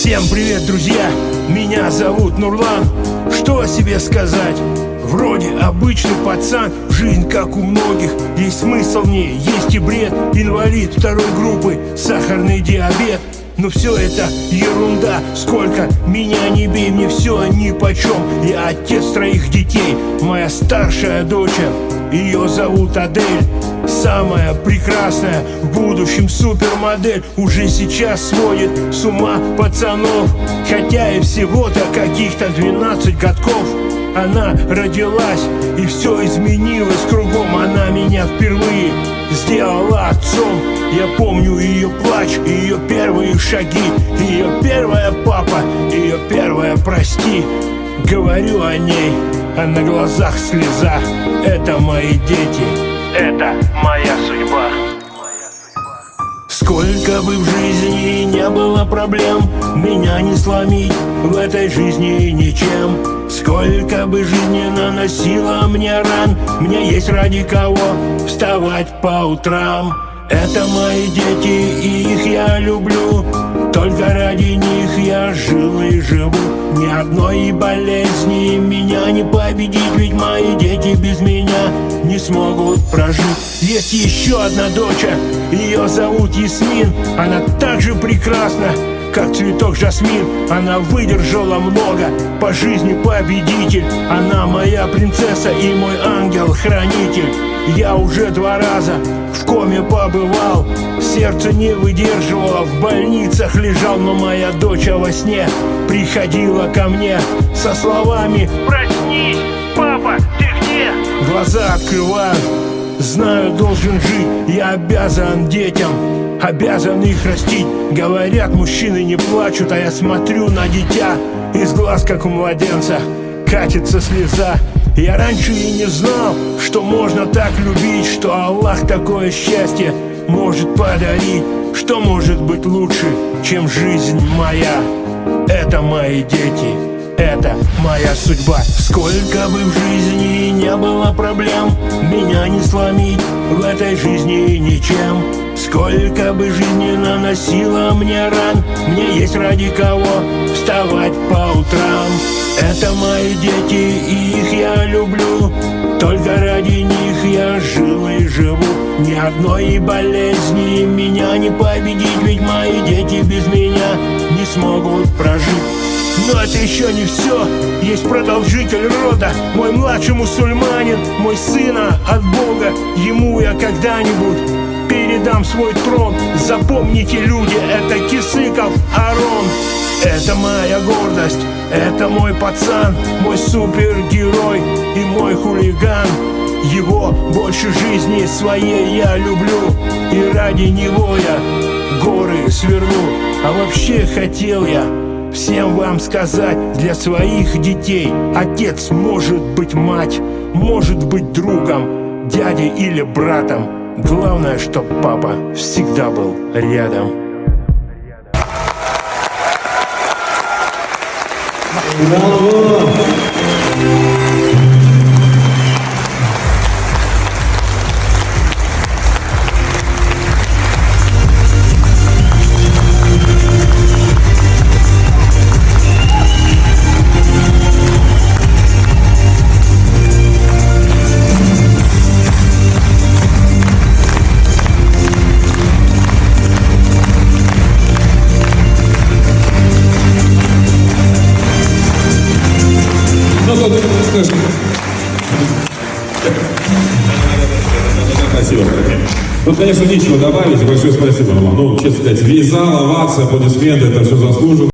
Всем привет, друзья! Меня зовут Нурлан. Что о себе сказать? Вроде обычный пацан, жизнь как у многих. Есть смысл в ней, есть и бред. Инвалид второй группы, сахарный диабет. Но все это ерунда, сколько меня не бей, мне все нипочем. Я отец троих детей, моя старшая дочь, ее зовут Адель. Самая прекрасная, в будущем супермодель. Уже сейчас сводит с ума пацанов. Хотя и всего-то каких-то 12 годков. Она родилась, и все изменилось кругом. Она меня впервые сделала отцом. Я помню ее плач, ее первые шаги, ее первая папа, ее первая прости. Говорю о ней, а на глазах слеза. Это мои дети, это моя судьба. Сколько бы в жизни не было проблем, меня не сломить в этой жизни ничем. Сколько бы жизнь наносила мне ран, мне есть ради кого вставать по утрам. Это мои дети, и их я люблю. Только ради них я жил и живу. Ни одной болезни меня не победить, ведь мои дети без меня не смогут прожить. Есть еще одна дочь, ее зовут Ясмин. Она так же прекрасна, как цветок жасмин. Она выдержала много, по жизни победитель. Она моя принцесса и мой ангел-хранитель. Я уже 2 раза в коме побывал, сердце не выдерживало, в больницах лежал. Но моя дочь во сне приходила ко мне со словами: «Проснись, папа, ты где?» Глаза открываю, знаю, должен жить. Я обязан детям, обязан их растить. Говорят, мужчины не плачут, а я смотрю на дитя. Из глаз, как у младенца, катится слеза. Я раньше и не знал, что можно так любить, что Аллах такое счастье может подарить. Что может быть лучше, чем жизнь моя? Это мои дети, это моя судьба. Сколько бы в жизни не было проблем, меня не сломить в этой жизни ничем. Сколько бы жизни наносила мне ран, мне есть ради кого вставать по утрам. Это мои дети, и их я люблю. Только ради них я жил и живу. Ни одной болезни меня не победить, ведь мои дети без меня не смогут прожить. Но это еще не все, есть продолжитель рода. Мой младший мусульманин, мой сына от Бога. Ему я когда-нибудь передам свой трон. Запомните, люди, это Кисыков Арон. Это моя гордость, это мой пацан, мой супергерой и мой хулиган. Его больше жизни своей я люблю, и ради него я горы сверну. А вообще хотел я всем вам сказать: для своих детей отец может быть мать, может быть другом, дядей или братом. Главное, чтоб папа всегда был рядом. Браво! Спасибо. Тут, конечно, нечего добавить. Большое спасибо, Роман. Ну, честно сказать, весь зал, овация, аплодисменты, это все заслуженно.